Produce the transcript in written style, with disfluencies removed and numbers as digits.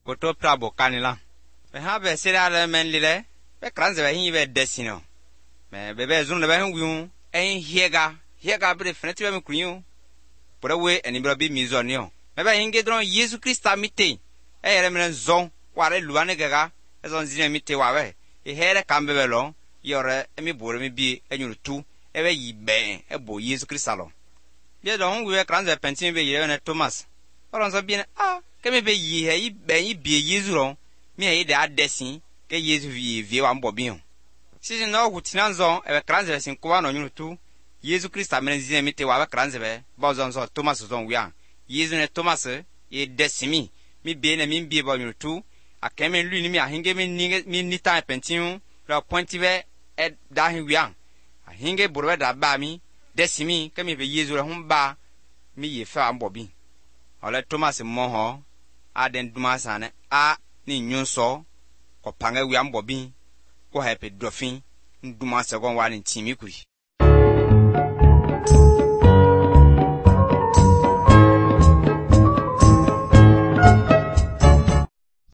Koto prabo kanila. Be ha be sira le men lile. Be kranze be hin be desino. Me be zun le be hin wiu. Hiega bre feneti be me kunyu. Pora we eni bra bi mizonio. Me be hinge dron Yesu Christa mite. Ere men zon ware luane gaga. Ezon zine mite wawe. E here kambe be lo. Yore emi bore mi bi enyuru tu. Ebe yibe ebo Yesu Christa lo. Bien donc we kranze pentin be yere ne Thomas. Oronzo bien kemi be yi he yi bi Yesu ron. Mi e de adesin ke Yesu vie wa mbobin. Sisi no hutina zon ebe kranze sin ko no nyuru tu. Yesu Christa men zine mite wa kranze be ba zon Thomas zon wi Yesu ne Thomas e desimi mi be ne mi bi ba nyuru tu. Akeme lu ni mi ahinge mi ni ta pentin la pointi be e da hin wi ahinge burwe da ba mi desimi kemi be Yesu re humba mi ye fa mbobin. Ole Thomas mo ho aden duma sane ni nyunso ko panga wi ambobin ko hepe dofin nduma segon wa ni timi kuri.